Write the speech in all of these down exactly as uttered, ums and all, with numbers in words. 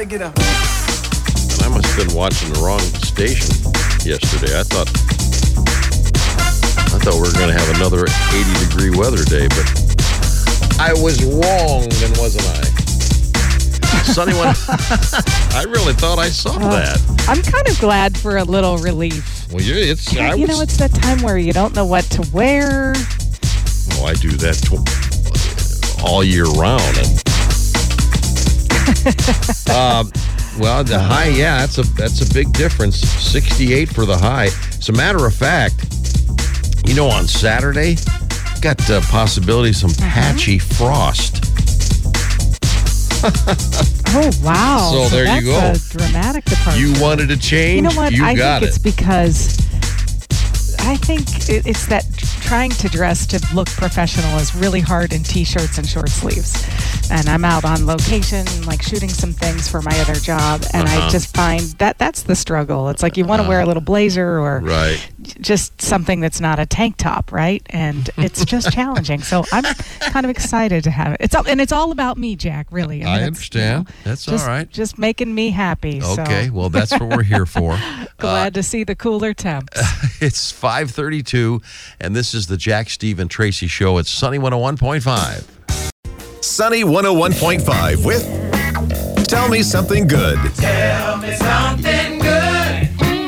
Everybody get up. I must have been watching the wrong station yesterday. I thought I thought we were going to have another eighty degree weather day, but I was wrong, then wasn't I? Sunny one. I really thought I saw uh, that. I'm kind of glad for a little relief. Well, yeah, it's you, I you was, know, it's that time where you don't know what to wear. Oh, I do that tw- all year round. And, uh, well, the high, yeah, that's a that's a big difference. sixty-eight for the high. As a matter of fact, you know, on Saturday, got uh, possibility of some uh-huh. patchy frost. Oh, wow. So, so there that's you go. A dramatic departure. You wanted to change. You know what? You I got think it. it's because I think it, it's that trying to dress to look professional is really hard in T-shirts and short sleeves. And I'm out on location, like shooting some things for my other job, and uh-huh. I just find that that's the struggle. It's like you want to uh, wear a little blazer or right. just something that's not a tank top, right? And it's just challenging. So I'm kind of excited to have it. It's all, and it's all about me, Jack. Really. I, mean, I understand. You know, that's just, all right. Just making me happy. Okay. So. Well, that's what we're here for. Glad uh, to see the cooler temps. It's five thirty-two, and this is the Jack, Steve, and Tracy Show. It's Sunny one oh one point five. Sunny one oh one point five with Tell Me Something Good. Tell me something good.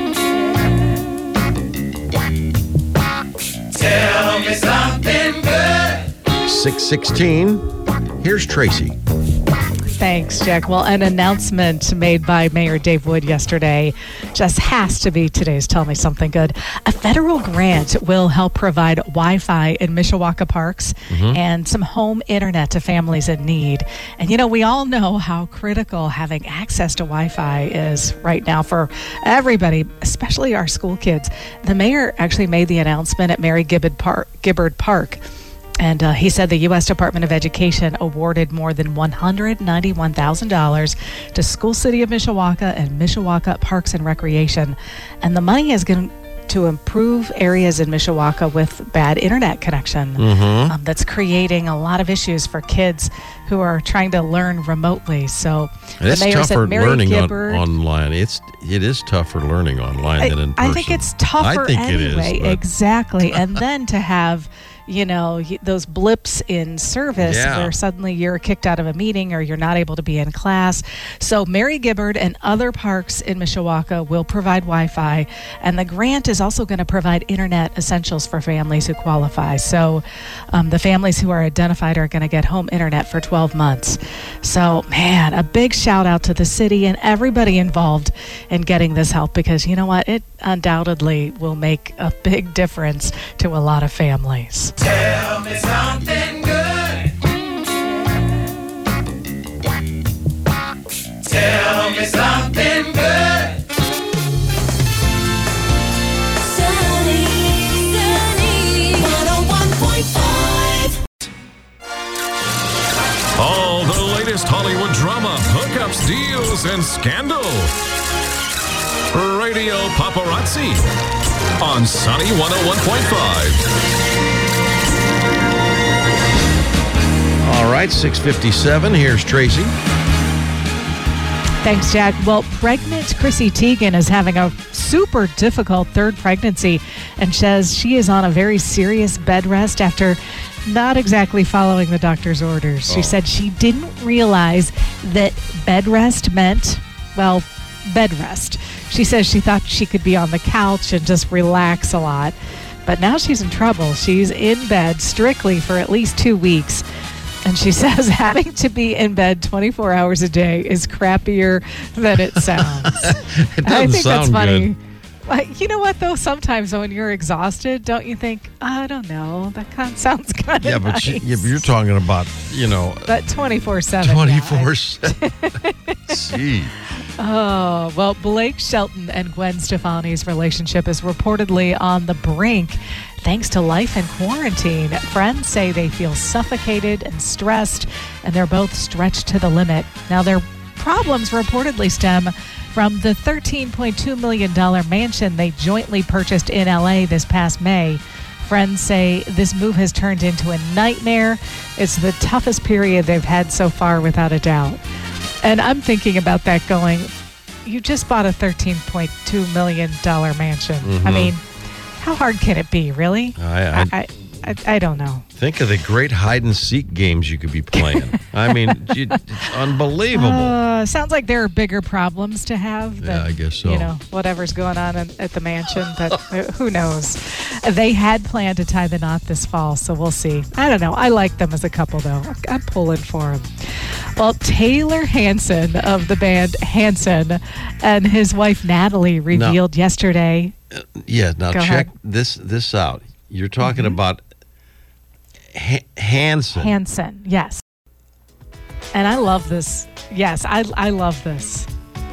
Tell me something good. six sixteen. Here's Tracy. Thanks, Jack. Well, an announcement made by Mayor Dave Wood yesterday just has to be today's Tell Me Something Good. A federal grant will help provide Wi-Fi in Mishawaka parks mm-hmm. and some home internet to families in need. And, you know, we all know how critical having access to Wi-Fi is right now for everybody, especially our school kids. The mayor actually made the announcement at Mary Gibbard Park. Gibbard Park. And uh, he said the U S Department of Education awarded more than one hundred ninety-one thousand dollars to School City of Mishawaka and Mishawaka Parks and Recreation. And the money is going to improve areas in Mishawaka with bad internet connection. Mm-hmm. Um, that's creating a lot of issues for kids who are trying to learn remotely. So it's the mayor tougher said Mary learning Gibbard, on, online. It's it is tougher learning online I, than in person. I think it's tougher I think anyway. it is, but... Exactly. And then to have, you know, those blips in service yeah. where suddenly you're kicked out of a meeting or you're not able to be in class. So Mary Gibbard and other parks in Mishawaka will provide Wi-Fi, and the grant is also going to provide internet essentials for families who qualify. So um, the families who are identified are going to get home internet for twelve months. So, man, a big shout out to the city and everybody involved in getting this help, because you know what? It undoubtedly will make a big difference to a lot of families. Tell me something good. Tell me something good. Sunny, Sunny, one oh one point five. All the latest Hollywood drama, hookups, deals, and scandal. Radio Paparazzi on Sunny one oh one point five. All right, six fifty-seven. Here's Tracy. Thanks, Jack. Well, pregnant Chrissy Teigen is having a super difficult third pregnancy and says she is on a very serious bed rest after not exactly following the doctor's orders. She Oh. said she didn't realize that bed rest meant, well, bed rest. She says she thought she could be on the couch and just relax a lot. But now she's in trouble. She's in bed strictly for at least two weeks. And she says having to be in bed twenty-four hours a day is crappier than it sounds. It doesn't I think sound that's funny. good. Like, you know what, though? Sometimes when you're exhausted, don't you think, I don't know, that kind of sounds kind of Yeah, but, nice. you, yeah, but you're talking about, you know, But twenty-four seven. twenty-four seven. Gee. Oh, well, Blake Shelton and Gwen Stefani's relationship is reportedly on the brink thanks to life in quarantine. Friends say they feel suffocated and stressed, and they're both stretched to the limit. Now, their problems reportedly stem from the thirteen point two million dollars mansion they jointly purchased in L A this past May. Friends say this move has turned into a nightmare. It's the toughest period they've had so far, without a doubt. And I'm thinking about that going, you just bought a thirteen point two million dollars mansion. I mean, how hard can it be, really? I, I, I, I, I don't know. think of the great hide and seek games you could be playing. I mean, you- it's unbelievable. Uh, sounds like there are bigger problems to have than, Yeah, I guess so. you know, whatever's going on in, at the mansion, but uh, who knows? They had planned to tie the knot this fall, so we'll see. I don't know. I like them as a couple, though. I'm pulling for them. Well, Taylor Hanson of the band Hanson and his wife Natalie revealed yesterday. Yeah, now Go check ahead. this this out. You're talking about ha- Hanson. Hanson, yes. And I love this. Yes, I, I love this.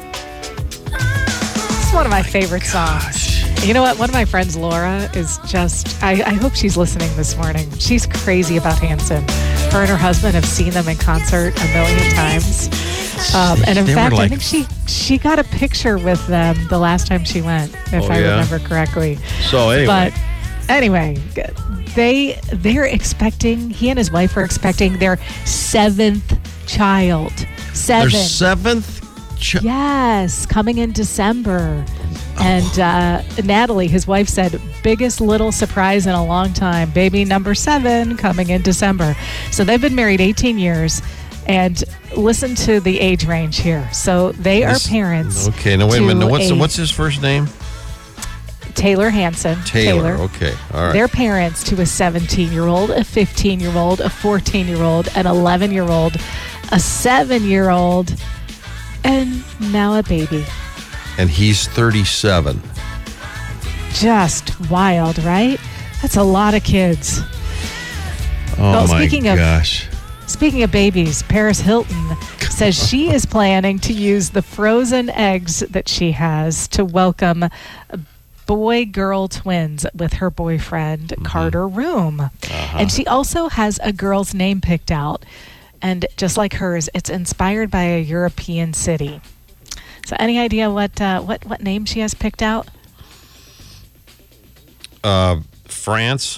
It's one of my favorite songs. You know what? One of my friends, Laura, is just, I, I hope she's listening this morning. She's crazy about Hanson. Her and her husband have seen them in concert a million times. Um, and in They were fact, I like- think she she got a picture with them the last time she went, if Oh, I yeah? remember correctly. So anyway, But anyway, they they're expecting, he and his wife are expecting their seventh child. Seven. their seventh. Ch- Yes, coming in December. And uh, Natalie, his wife, said, biggest little surprise in a long time. Baby number seven coming in December. So they've been married eighteen years. And listen to the age range here. So they are This- parents. Okay, now wait a to minute. Now what's a what's his first name? Taylor Hanson. Taylor. Okay, all right. They're parents to a seventeen-year-old, a fifteen-year-old, a fourteen-year-old, an eleven-year-old, a seven-year-old, and now a baby. And he's thirty-seven. Just wild, right? That's a lot of kids. Oh Well, my speaking of- gosh. Speaking of babies, Paris Hilton says she is planning to use the frozen eggs that she has to welcome boy-girl twins with her boyfriend, Mm-hmm. Carter Room. Uh-huh. And she also has a girl's name picked out. And just like hers, it's inspired by a European city. So any idea what uh, what, what name she has picked out? Uh, France.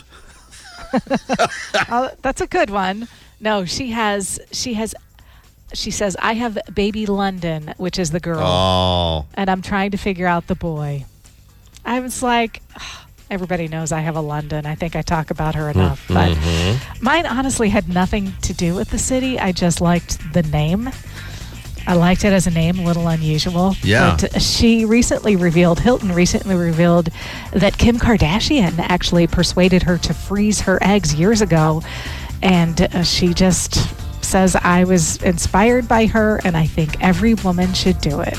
Oh, that's a good one. No, she has she has she says I have baby London, which is the girl, Oh, and I'm trying to figure out the boy. I was like, everybody knows I have a London. I think I talk about her enough, but mine honestly had nothing to do with the city. I just liked the name. I liked it as a name, a little unusual. Yeah. But she recently revealed, Hilton recently revealed that Kim Kardashian actually persuaded her to freeze her eggs years ago. And uh, she just says, I was inspired by her, and I think every woman should do it.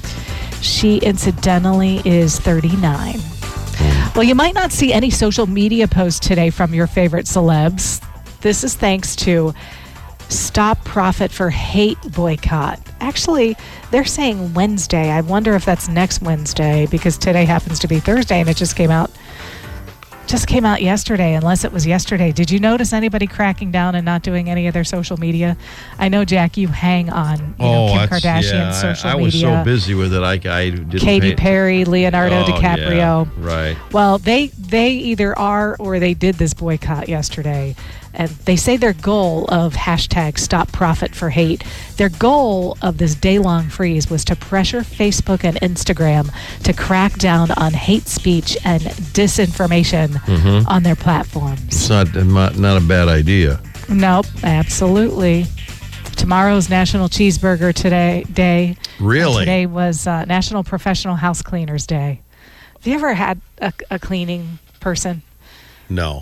She incidentally is thirty-nine. Well, you might not see any social media posts today from your favorite celebs. This is thanks to Stop Profit for Hate boycott. Actually, they're saying Wednesday. I wonder if that's next Wednesday because today happens to be Thursday and it just came out just came out yesterday, unless it was yesterday. Did you notice anybody cracking down and not doing any of their social media? I know, Jack, you hang on you know, Kim that's- Kardashian's yeah, social I, I was media. so busy with it, I, I didn't Katy pay- Perry, Leonardo Oh, DiCaprio. yeah, right. Well, they they either are or they did this boycott yesterday. And they say their goal of hashtag Stop Profit for Hate, their goal of this day-long freeze was to pressure Facebook and Instagram to crack down on hate speech and disinformation Mm-hmm. on their platforms. It's not, not not a bad idea. Nope, absolutely. Tomorrow's National Cheeseburger today Day. Really? Today was uh, National Professional House Cleaners Day. Have you ever had a, a cleaning person? No.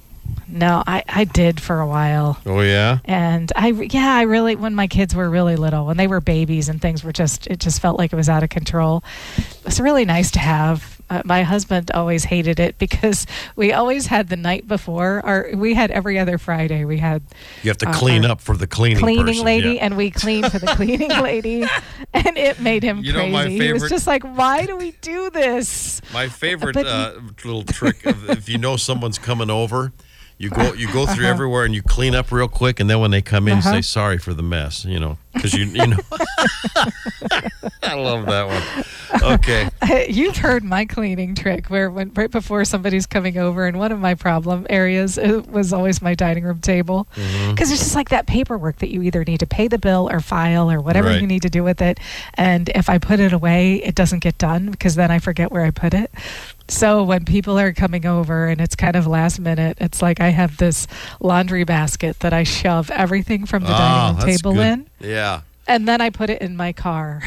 No, I, I did for a while. Oh yeah. And I, yeah, I really, when my kids were really little, when they were babies and things were just, it just felt like it was out of control. It was really nice to have. Uh, my husband always hated it because we always had the night before, or we had every other Friday, we had You have to Uh, clean our up for the cleaning cleaning person, lady, yeah. and we cleaned for the cleaning lady, and it made him You know, crazy. my He favorite- was just like, why do we do this? My favorite But- uh, little trick of if you know someone's coming over, you go you go through Uh-huh. everywhere and you clean up real quick, and then when they come in, Uh-huh. say sorry for the mess. You know. Because you, you know. I love that one. Okay. You've heard my cleaning trick where when right before somebody's coming over, and one of my problem areas it was always my dining room table. Because Mm-hmm. it's just like that paperwork that you either need to pay the bill or file or whatever Right. you need to do with it. And if I put it away, it doesn't get done because then I forget where I put it. So when people are coming over and it's kind of last minute, it's like I have this laundry basket that I shove everything from the Oh, dining room that's table good. in. Yeah. And then I put it in my car.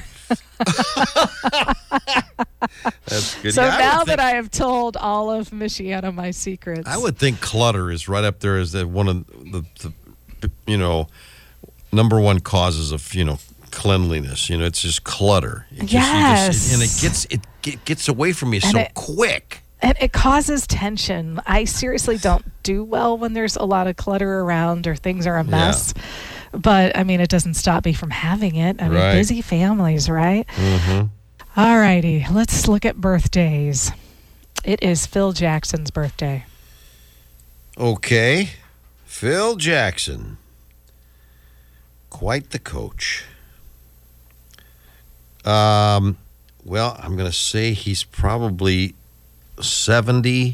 That's good. So Yeah, I would now think- that I have told all of Michiana my secrets. I would think clutter is right up there as the, one of the, the, you know, number one causes of, you know, cleanliness. You know, it's just clutter. It just, you Yes. just, and it gets it get, gets away from you And so it- quick. And it causes tension. I seriously don't do well when there's a lot of clutter around or things are a mess. But, I mean, it doesn't stop me from having it. I mean, Right. busy families, right? Mm-hmm. All righty. Let's look at birthdays. It is Phil Jackson's birthday. Okay. Phil Jackson. Quite the coach. Um, well, I'm going to say he's probably seventy-two.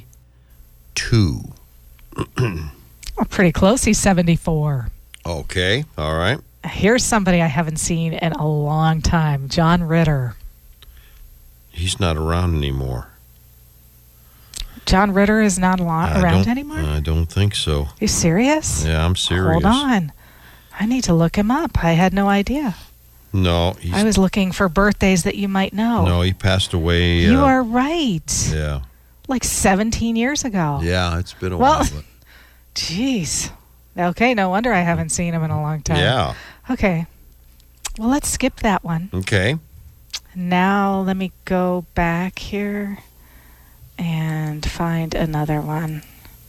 Oh, pretty close. He's seventy-four. Okay. All right. Here's somebody I haven't seen in a long time, John Ritter. He's not around anymore. John Ritter is not lo- I around don't- anymore? I don't think so. You serious? Yeah, I'm serious. Hold on. I need to look him up. I had no idea. No, he's, I was looking for birthdays that you might know. no, he passed away. You uh, are right. Yeah. Like seventeen years ago. Yeah, it's been a Well, while. But, Jeez. Okay, no wonder I haven't seen him in a long time. yeah. Okay. Well, let's skip that one. Okay. Now let me go back here and find another one.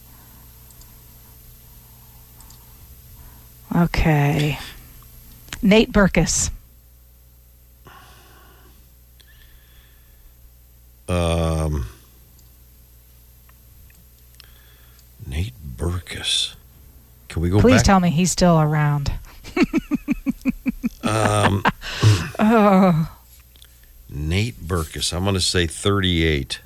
Okay. Nate Berkus. Um, Nate Berkus. Can we go Please back? tell me he's still around. um, Oh, Nate Berkus. I'm going to say thirty-eight.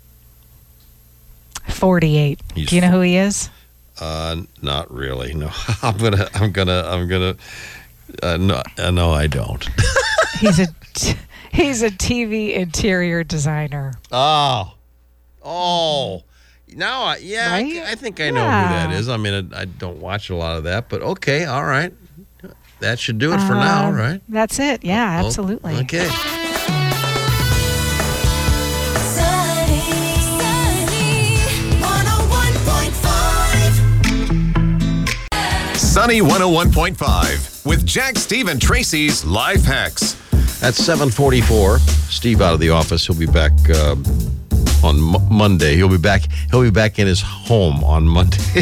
forty-eight. He's Do you know who he is? Uh, not really. No, I'm gonna. I'm gonna. I'm gonna. Uh, no, uh, no, I don't. He's a he's a T V interior designer. Oh, oh. Now, I, yeah, I- Right? I, think I know who Yeah. that is. I mean, I, I don't watch a lot of that, but okay, all right. That should do it for now, Um, right? That's it. Yeah, Oh, absolutely. Okay. Sunny, Sunny, one oh one point five. Sunny one oh one point five with Jack, Steve, and Tracy's Life Hacks. At seven forty-four, Steve out of the office. He'll be back uh, on Mo- Monday. He'll be back. He'll be back in his home on Monday.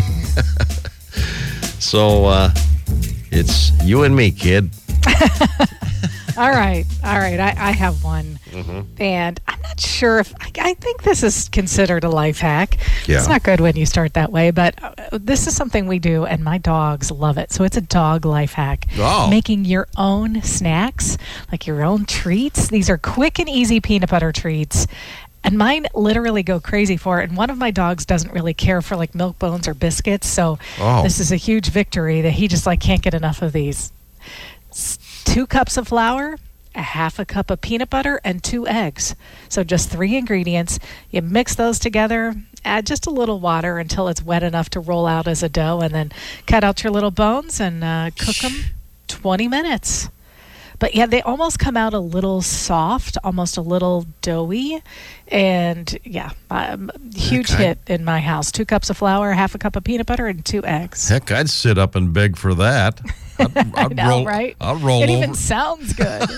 So uh, it's you and me, kid. All right. All right. I, I have one. Mm-hmm. And I'm not sure if I, I think this is considered a life hack. Yeah. It's not good when you start that way, but uh, this is something we do, and my dogs love it. So it's a dog life hack. Oh. Making your own snacks, like your own treats. These are quick and easy peanut butter treats. And mine literally go crazy for it. And one of my dogs doesn't really care for like milk bones or biscuits. So Oh. this is a huge victory that he just like can't get enough of these. S- Two cups of flour, a half a cup of peanut butter, and two eggs. So just three ingredients. You mix those together, add just a little water until it's wet enough to roll out as a dough, and then cut out your little bones and uh, cook them twenty minutes. But yeah, they almost come out a little soft, almost a little doughy. And yeah, um, huge Okay. hit in my house. Two cups of flour, half a cup of peanut butter, and two eggs. Heck, I'd sit up and beg for that. I'd, I'd I know, roll, right? I'll roll It over. even sounds good.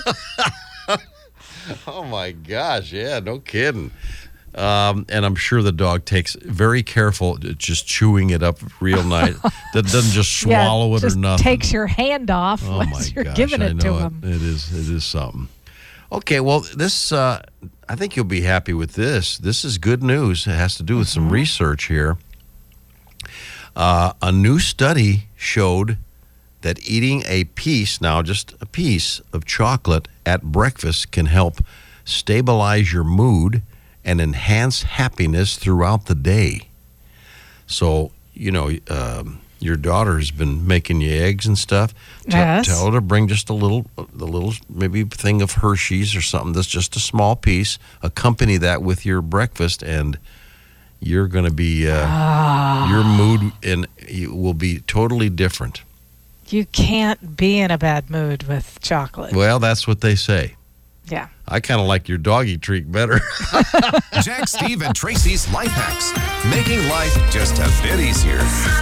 Oh my gosh! Yeah, no kidding. Um, and I'm sure the dog takes very careful, just chewing it up real nice. That doesn't just swallow yeah, it just or nothing. takes your hand off Oh my once you're gosh, giving I it to know him. It. it is. It is something. Okay, well, this uh, I think you'll be happy with this. This is good news. It has to do with Mm-hmm. some research here. Uh, a new study showed that eating a piece, now just a piece of chocolate at breakfast can help stabilize your mood and enhance happiness throughout the day. So, you know, um, your daughter's been making you eggs and stuff. Tell, Yes. tell her to bring just a little, the little maybe thing of Hershey's or something that's just a small piece. Accompany that with your breakfast, and you're going to be, uh, your mood and you will be totally different. You can't be in a bad mood with chocolate. Well, that's what they say. Yeah. I kind of like your doggy treat better. Jack, Steve, and Tracy's Life Hacks. Making life just a bit easier.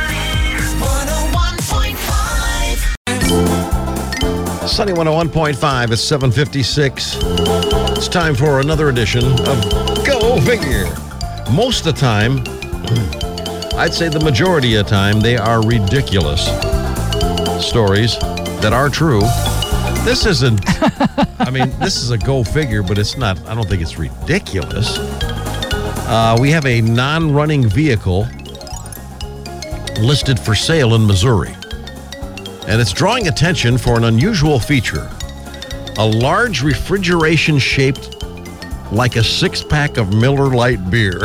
one oh one point five. Sunny one oh one point five at seven fifty-six. It's time for another edition of Go Figure. Most of the time, I'd say the majority of the time, they are ridiculous stories that are true. This isn't, I mean, this is a go figure, but it's not, I don't think it's ridiculous. Uh, we have a non-running vehicle listed for sale in Missouri. And it's drawing attention for an unusual feature. A large refrigeration shaped like a six-pack of Miller Lite beer.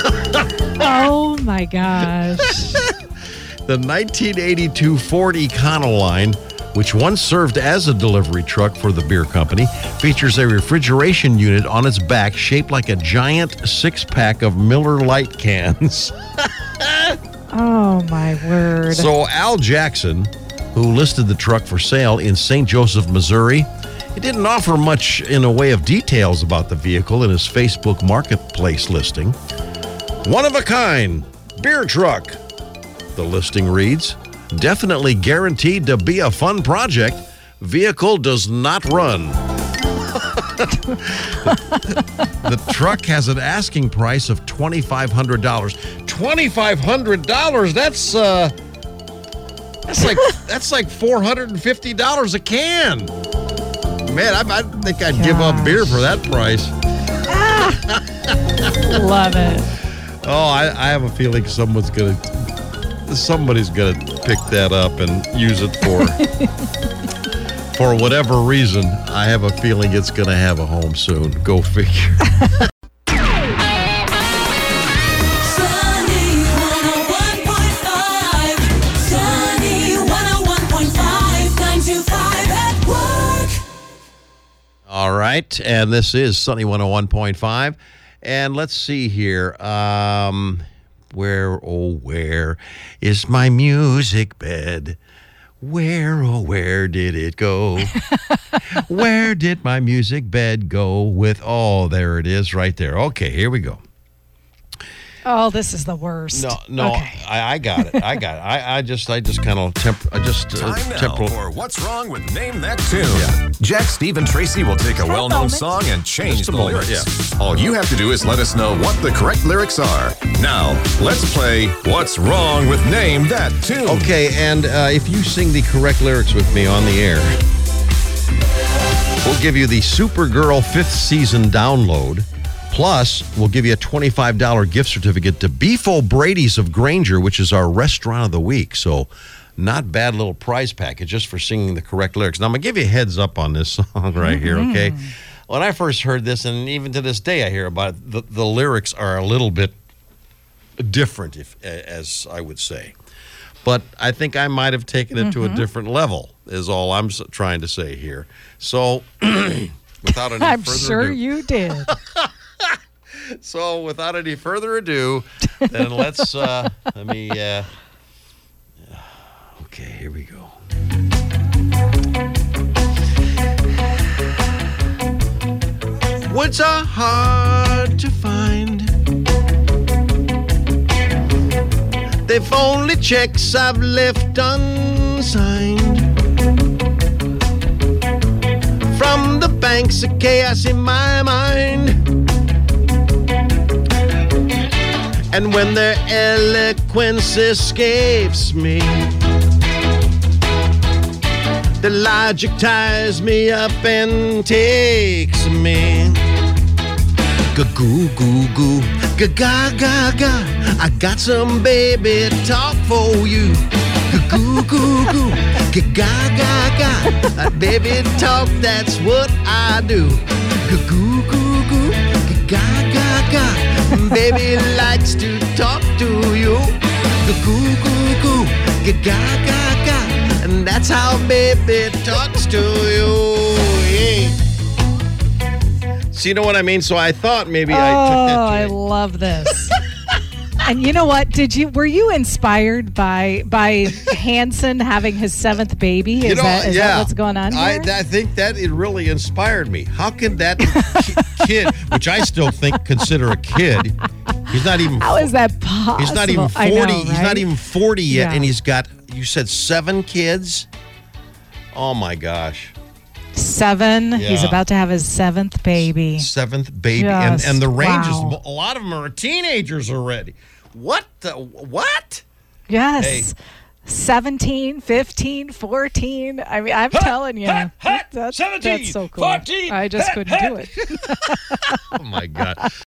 Oh my gosh. The nineteen eighty-two Ford Econoline, which once served as a delivery truck for the beer company, features a refrigeration unit on its back shaped like a giant six-pack of Miller Lite cans. Oh my word. So Al Jackson, who listed the truck for sale in Saint Joseph, Missouri, he didn't offer much in a way of details about the vehicle in his Facebook Marketplace listing. One of a kind, beer truck, the listing reads. Definitely guaranteed to be a fun project. Vehicle does not run. The truck has an asking price of twenty-five hundred dollars. twenty-five hundred dollars? That's uh that's like that's like four hundred fifty dollars a can. Man, I, I think I'd give up beer for that price. Love it. Oh, I, I have a feeling someone's gonna somebody's gonna pick that up and use it for for whatever reason. I have a feeling it's gonna have a home soon. Go figure. Sunny one oh one point five. Sunny one oh one point five. nine two five at work. All right, and this is Sunny one oh one point five. And let's see here. Um, where, oh, where is my music bed? Where, oh, where did it go? Where did my music bed go with, oh, there it is right there. Okay, here we go. Oh, this is the worst. No, no, Okay. I, I got it. I got it. I, I just, I just kind of temp, I just uh, Time now temporal. for What's Wrong with Name That Tune. Jack, Steve, and Tracy will take a well-known moment. song and change Just a the moment, lyrics. yeah. All you have to do is let us know what the correct lyrics are. Now, let's play What's Wrong with Name That Tune. Okay, and uh, if you sing the correct lyrics with me on the air, we'll give you the Supergirl fifth season download. Plus, we'll give you a twenty-five dollars gift certificate to Beef O'Brady's of Granger, which is our restaurant of the week. So, not bad little prize package just for singing the correct lyrics. Now, I'm going to give you a heads up on this song right here, okay? When I first heard this, and even to this day I hear about it, the, the lyrics are a little bit different, if as I would say. But I think I might have taken it to a different level, is all I'm s- trying to say here. So, without any I'm further sure ado, you did. so without any further ado, then let's uh, let me. Uh, okay, here we go. Woods are hard to find. They've only checks I've left unsigned. From the banks of chaos in my mind. And when their eloquence escapes me, the logic ties me up and takes me. Goo goo goo, ga ga ga ga. I got some baby talk for you. Goo goo goo, ga ga ga. Uh, baby talk, that's what I do. Goo goo goo, ga ga ga. Baby likes to talk to you. Goo goo goo, ga ga ga. And that's how baby talks to you. Yeah. So you know what I mean? So I thought maybe oh, I took that. I love this. And you know what? Did you were you inspired by by Hanson having his seventh baby? Is, You know, that, is yeah. that what's going on I, here? I think that it really inspired me. How can that ki- kid, which I still think consider a kid, he's not even. How is that possible? He's not even I forty. know, He's not right? even forty yet, Yeah. and he's got. You said seven kids. Oh my gosh, Seven. He's Yeah. about to have his seventh baby. seventh baby, and Just, and the range wow. is a lot of them are teenagers already. What the what? Yes. Hey. seventeen, fifteen, fourteen. I mean, I'm telling you. hut, hut, that's, seventeen, that's so cool. fourteen, I just hut, couldn't hut. do it. Oh my god.